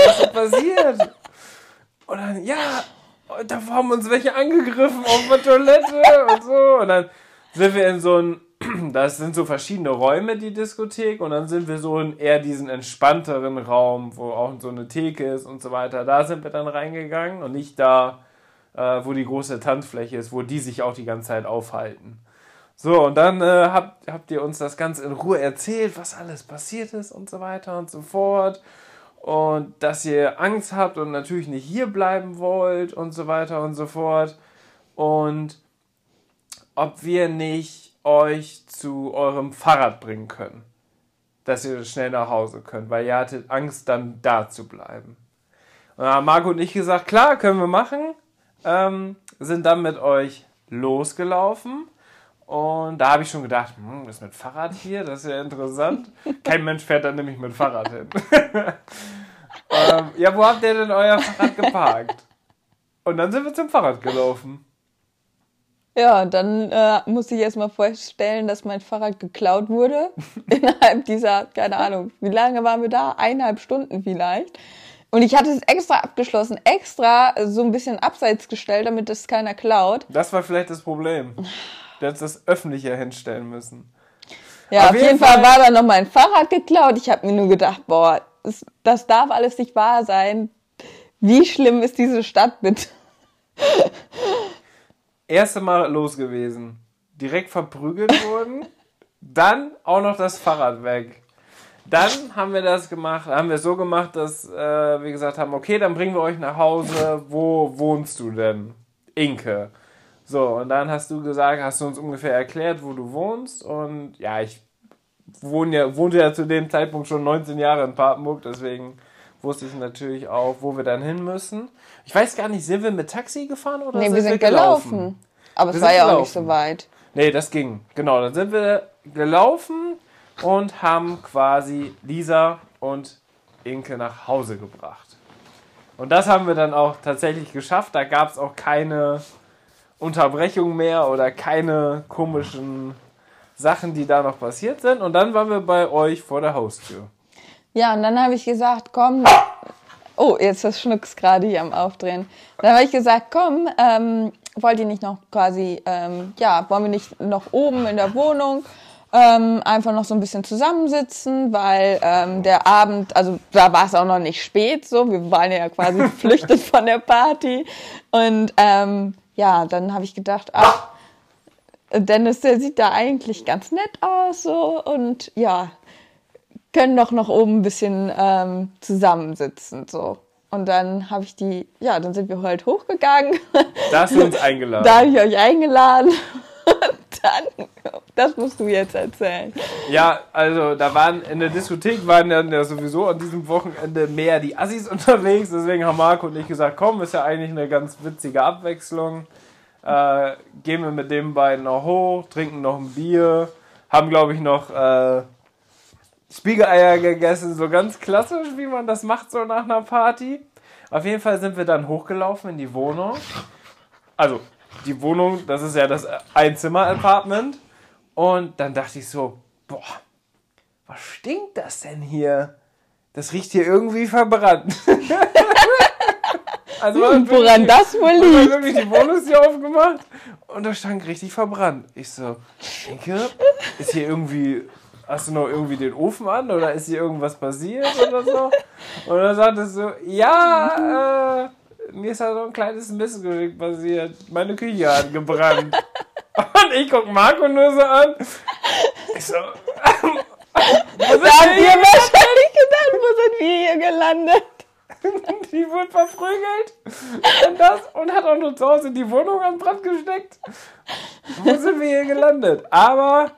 Und dann, ja, da haben uns welche angegriffen auf der Toilette und so. Und dann sind wir das sind so verschiedene Räume, die Diskothek. Und dann sind wir so in eher diesen entspannteren Raum, wo auch so eine Theke ist und so weiter. Da sind wir dann reingegangen und nicht da, wo die große Tanzfläche ist, wo die sich auch die ganze Zeit aufhalten. So, und dann habt ihr uns das Ganze in Ruhe erzählt, was alles passiert ist und so weiter und so fort. Und dass ihr Angst habt und natürlich nicht hier bleiben wollt und so weiter und so fort. Und ob wir nicht euch zu eurem Fahrrad bringen können. Dass ihr schnell nach Hause könnt, weil ihr hattet Angst, dann da zu bleiben. Und dann haben Marco und ich gesagt, klar, können wir machen. Sind dann mit euch losgelaufen. Und da habe ich schon gedacht, das mit Fahrrad hier, das ist ja interessant. Kein Mensch fährt dann nämlich mit Fahrrad hin. Ja, wo habt ihr denn euer Fahrrad geparkt? Und dann sind wir zum Fahrrad gelaufen. Ja, dann musste ich erstmal feststellen, dass mein Fahrrad geklaut wurde. Innerhalb dieser, keine Ahnung, wie lange waren wir da? 1,5 Stunden vielleicht. Und ich hatte es extra abgeschlossen, extra so ein bisschen abseits gestellt, damit es keiner klaut. Das war vielleicht das Problem. Du hättest das öffentlicher hinstellen müssen. Ja, auf jeden Fall war dann noch mein Fahrrad geklaut. Ich habe mir nur gedacht, boah, das darf alles nicht wahr sein. Wie schlimm ist diese Stadt bitte? Erste Mal los gewesen. Direkt verprügelt worden. Dann auch noch das Fahrrad weg. Dann haben wir es so gemacht, dass wir gesagt haben, okay, dann bringen wir euch nach Hause. Wo wohnst du denn? Inke. So, und dann hast du uns ungefähr erklärt, wo du wohnst. Und ja, ich wohnte ja zu dem Zeitpunkt schon 19 Jahre in Papenburg, deswegen wusste ich natürlich auch, wo wir dann hin müssen. Ich weiß gar nicht, sind wir mit Taxi gefahren oder wir sind gelaufen. Aber es war ja auch nicht so weit. Nee, das ging. Genau, dann sind wir gelaufen und haben quasi Lisa und Inke nach Hause gebracht. Und das haben wir dann auch tatsächlich geschafft. Da gab es auch keine Unterbrechung mehr oder keine komischen Sachen, die da noch passiert sind. Und dann waren wir bei euch vor der Haustür. Ja, und dann habe ich gesagt, komm. Oh, jetzt das Schnucks gerade hier am Aufdrehen. Dann habe ich gesagt, komm, wollt ihr nicht noch quasi, wollen wir nicht noch oben in der Wohnung einfach noch so ein bisschen zusammensitzen, weil der Abend, also da war es auch noch nicht spät, so, wir waren ja quasi geflüchtet von der Party. Und dann habe ich gedacht, ach, Dennis, der sieht da eigentlich ganz nett aus, so, und ja, können doch noch oben ein bisschen zusammensitzen, so. Und dann dann sind wir halt hochgegangen. Da hast du uns eingeladen. Da habe ich euch eingeladen. Dann, das musst du jetzt erzählen. Ja, also in der Diskothek waren dann ja sowieso an diesem Wochenende mehr die Assis unterwegs. Deswegen haben Marco und ich gesagt, komm, ist ja eigentlich eine ganz witzige Abwechslung. Gehen wir mit den beiden noch hoch, trinken noch ein Bier, haben, glaube ich, noch Spiegeleier gegessen, so ganz klassisch, wie man das macht, so nach einer Party. Auf jeden Fall sind wir dann hochgelaufen in die Wohnung. Also, die Wohnung, das ist ja das Einzimmer-Apartment. Und dann dachte ich so, boah, was stinkt das denn hier? Das riecht hier irgendwie verbrannt. Also woran das wohl liegt? Ich habe wirklich die Wohnungstür aufgemacht und da stank richtig verbrannt. Ich so, Inke, ist hier irgendwie, hast du noch irgendwie den Ofen an oder ist hier irgendwas passiert oder so? Und dann sagte es so, ja, mir ist da so ein kleines Missgeschick passiert. Meine Küche hat gebrannt. Und ich guck Marco nur so an. Ich so, da habt ihr wahrscheinlich gedacht, wo sind wir hier gelandet? Die wurde verprügelt und hat auch nur zu Hause die Wohnung an Brand gesteckt. Wo sind wir hier gelandet? Aber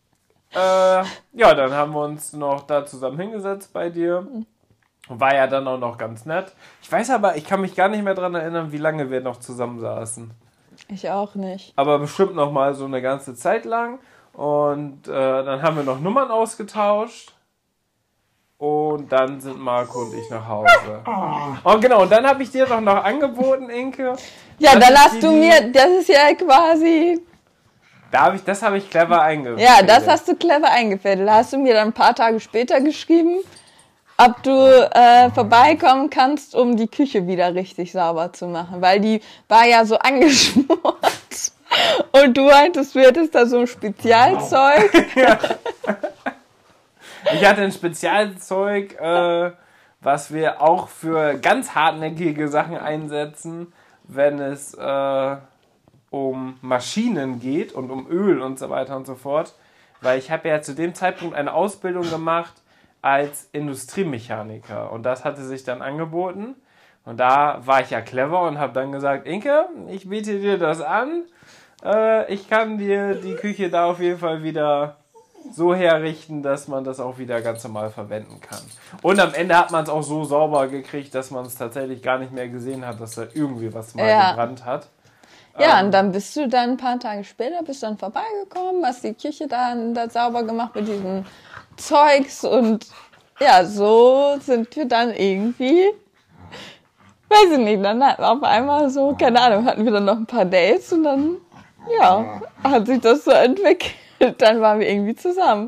dann haben wir uns noch da zusammen hingesetzt bei dir. War ja dann auch noch ganz nett. Ich weiß aber, ich kann mich gar nicht mehr daran erinnern, wie lange wir noch zusammen saßen. Ich auch nicht. Aber bestimmt noch mal so eine ganze Zeit lang. Und dann haben wir noch Nummern ausgetauscht. Und dann sind Marco und ich nach Hause. Und genau, und dann habe ich dir doch noch angeboten, Inke. Ja, dann hast du mir, das ist ja quasi... Das habe ich clever eingefädelt. Ja, das hast du clever eingefädelt. Da hast du mir dann ein paar Tage später geschrieben, ob du vorbeikommen kannst, um die Küche wieder richtig sauber zu machen. Weil die war ja so angeschmort. Und du meintest, du hättest da so ein Spezialzeug. Ja. Ich hatte ein Spezialzeug, was wir auch für ganz hartnäckige Sachen einsetzen, wenn es um Maschinen geht und um Öl und so weiter und so fort. Weil ich habe ja zu dem Zeitpunkt eine Ausbildung gemacht als Industriemechaniker. Und das hatte sich dann angeboten. Und da war ich ja clever und habe dann gesagt, Inke, ich biete dir das an. Ich kann dir die Küche da auf jeden Fall wieder so herrichten, dass man das auch wieder ganz normal verwenden kann. Und am Ende hat man es auch so sauber gekriegt, dass man es tatsächlich gar nicht mehr gesehen hat, dass da irgendwie was mal gebrannt hat. Ja, und dann bist du dann ein paar Tage später vorbeigekommen, hast die Küche dann da sauber gemacht mit diesem Zeugs und ja, so sind wir dann irgendwie, weiß ich nicht, dann auf einmal so, keine Ahnung, hatten wir dann noch ein paar Dates und dann, ja, hat sich das so entwickelt. Dann waren wir irgendwie zusammen.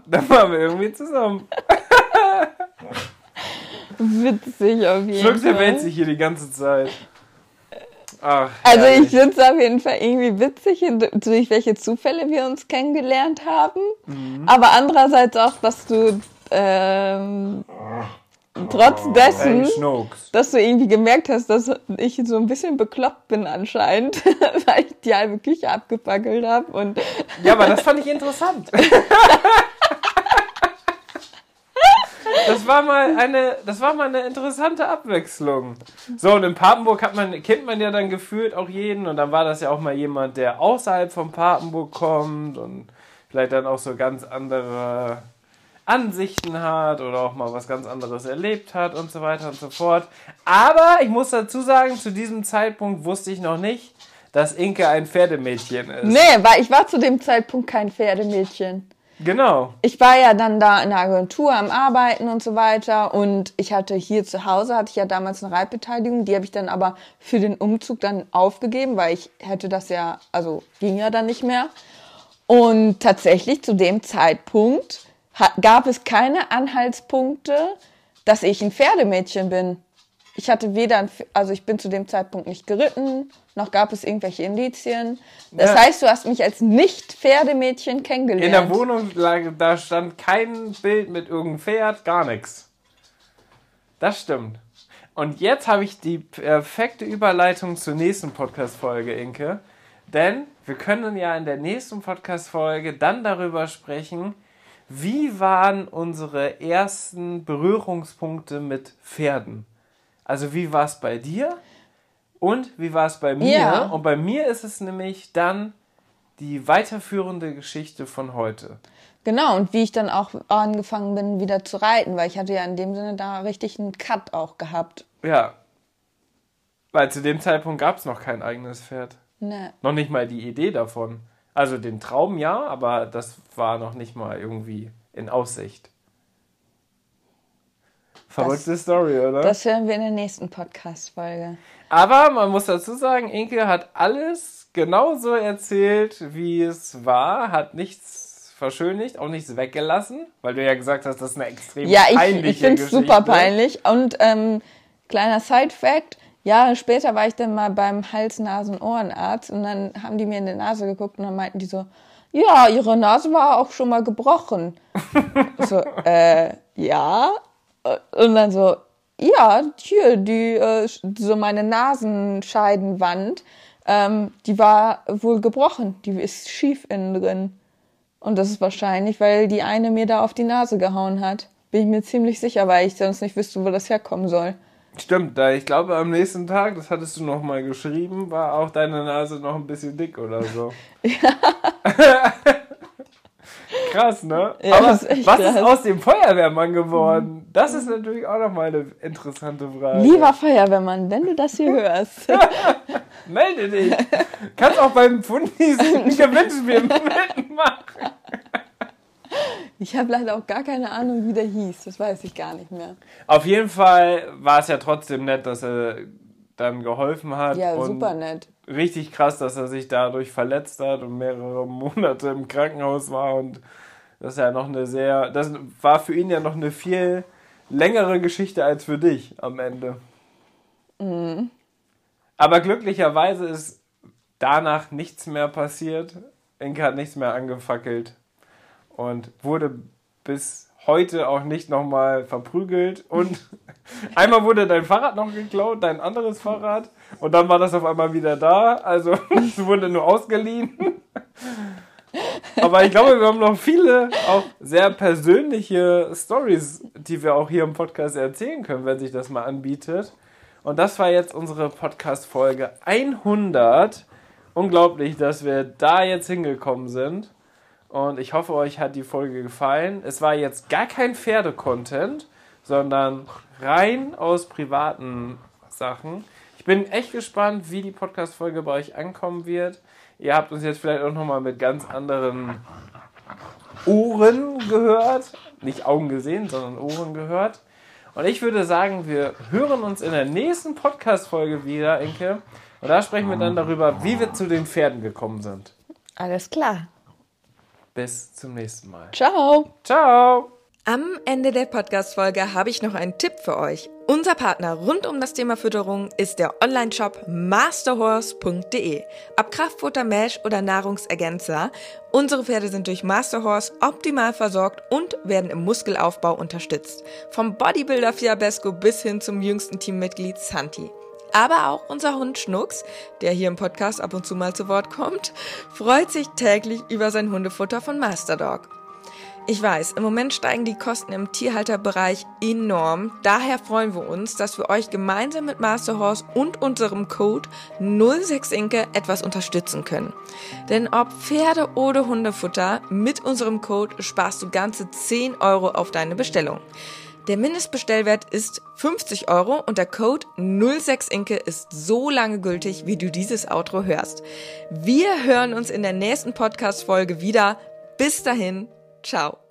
Witzig auf jeden Fall. Schluckt der Welt sich hier die ganze Zeit. Ach, also ich finde es auf jeden Fall irgendwie witzig, durch welche Zufälle wir uns kennengelernt haben. Aber andererseits auch, dass du trotz dessen, dass du irgendwie gemerkt hast, dass ich so ein bisschen bekloppt bin anscheinend, weil ich die halbe Küche abgefackelt habe. Ja, aber das fand ich interessant. Das war mal eine interessante Abwechslung. So, und in Papenburg kennt man ja dann gefühlt auch jeden. Und dann war das ja auch mal jemand, der außerhalb von Papenburg kommt und vielleicht dann auch so ganz andere Ansichten hat oder auch mal was ganz anderes erlebt hat und so weiter und so fort. Aber ich muss dazu sagen, zu diesem Zeitpunkt wusste ich noch nicht, dass Inke ein Pferdemädchen ist. Nee, weil ich war zu dem Zeitpunkt kein Pferdemädchen. Genau. Ich war ja dann da in der Agentur am Arbeiten und so weiter und ich hatte hier zu Hause, hatte ich ja damals eine Reitbeteiligung, die habe ich dann aber für den Umzug dann aufgegeben, weil ich hätte das ja, also ging ja dann nicht mehr. Und tatsächlich zu dem Zeitpunkt gab es keine Anhaltspunkte, dass ich ein Pferdemädchen bin. Ich hatte ich bin zu dem Zeitpunkt nicht geritten, noch gab es irgendwelche Indizien. Das heißt, du hast mich als Nicht-Pferdemädchen kennengelernt. In der Wohnung da stand kein Bild mit irgendeinem Pferd, gar nichts. Das stimmt. Und jetzt habe ich die perfekte Überleitung zur nächsten Podcast-Folge, Inke. Denn wir können ja in der nächsten Podcast-Folge dann darüber sprechen, wie waren unsere ersten Berührungspunkte mit Pferden? Also wie war es bei dir und wie war es bei mir? Ja. Und bei mir ist es nämlich dann die weiterführende Geschichte von heute. Genau, und wie ich dann auch angefangen bin, wieder zu reiten, weil ich hatte ja in dem Sinne da richtig einen Cut auch gehabt. Ja, weil zu dem Zeitpunkt gab es noch kein eigenes Pferd. Nee. Noch nicht mal die Idee davon. Also den Traum ja, aber das war noch nicht mal irgendwie in Aussicht. Verrückte Story, oder? Das hören wir in der nächsten Podcast-Folge. Aber man muss dazu sagen, Inke hat alles genauso erzählt, wie es war, hat nichts verschönigt, auch nichts weggelassen, weil du ja gesagt hast, das ist eine extrem peinliche Geschichte. Ich finde es super peinlich. Und kleiner Side-Fact, Jahre später war ich dann mal beim Hals-Nasen-Ohrenarzt und dann haben die mir in die Nase geguckt und dann meinten die so, ja, ihre Nase war auch schon mal gebrochen. So, ja. Und dann so, ja, hier, so meine Nasenscheidenwand, die war wohl gebrochen. Die ist schief innen drin. Und das ist wahrscheinlich, weil die eine mir da auf die Nase gehauen hat. Bin ich mir ziemlich sicher, weil ich sonst nicht wüsste, wo das herkommen soll. Stimmt, ich glaube am nächsten Tag, das hattest du noch mal geschrieben, war auch deine Nase noch ein bisschen dick oder so. Ja. Krass, ne? Ja, aber was ist aus dem Feuerwehrmann geworden? Das ist natürlich auch noch mal eine interessante Frage. Lieber Feuerwehrmann, wenn du das hier hörst. Melde dich. Kannst auch beim Fundis Gewinnspiel mitmachen. Ich habe leider auch gar keine Ahnung, wie der hieß. Das weiß ich gar nicht mehr. Auf jeden Fall war es ja trotzdem nett, dass er dann geholfen hat. Ja, und super nett. Richtig krass, dass er sich dadurch verletzt hat und mehrere Monate im Krankenhaus war. Und das ist ja noch das war für ihn ja noch eine viel längere Geschichte als für dich am Ende. Mhm. Aber glücklicherweise ist danach nichts mehr passiert. Inke hat nichts mehr angefackelt. Und wurde bis heute auch nicht nochmal verprügelt. Und einmal wurde dein Fahrrad noch geklaut, dein anderes Fahrrad. Und dann war das auf einmal wieder da. Also es wurde nur ausgeliehen. Aber ich glaube, wir haben noch viele auch sehr persönliche Storys, die wir auch hier im Podcast erzählen können, wenn sich das mal anbietet. Und das war jetzt unsere Podcast-Folge 100. Unglaublich, dass wir da jetzt hingekommen sind. Und ich hoffe, euch hat die Folge gefallen. Es war jetzt gar kein Pferde-Content, sondern rein aus privaten Sachen. Ich bin echt gespannt, wie die Podcast-Folge bei euch ankommen wird. Ihr habt uns jetzt vielleicht auch nochmal mit ganz anderen Ohren gehört. Nicht Augen gesehen, sondern Ohren gehört. Und ich würde sagen, wir hören uns in der nächsten Podcast-Folge wieder, Inke. Und da sprechen wir dann darüber, wie wir zu den Pferden gekommen sind. Alles klar. Bis zum nächsten Mal. Ciao. Ciao. Am Ende der Podcast-Folge habe ich noch einen Tipp für euch. Unser Partner rund um das Thema Fütterung ist der Online-Shop masterhorse.de. Ob Kraftfutter, Mesh oder Nahrungsergänzer, unsere Pferde sind durch Masterhorse optimal versorgt und werden im Muskelaufbau unterstützt. Vom Bodybuilder Fiabesco bis hin zum jüngsten Teammitglied Santi. Aber auch unser Hund Schnucks, der hier im Podcast ab und zu mal zu Wort kommt, freut sich täglich über sein Hundefutter von Masterdog. Ich weiß, im Moment steigen die Kosten im Tierhalterbereich enorm. Daher freuen wir uns, dass wir euch gemeinsam mit Masterhorse und unserem Code 06inke etwas unterstützen können. Denn ob Pferde- oder Hundefutter, mit unserem Code sparst du ganze 10 € auf deine Bestellung. Der Mindestbestellwert ist 50 € und der Code 06inke ist so lange gültig, wie du dieses Outro hörst. Wir hören uns in der nächsten Podcast-Folge wieder. Bis dahin, ciao.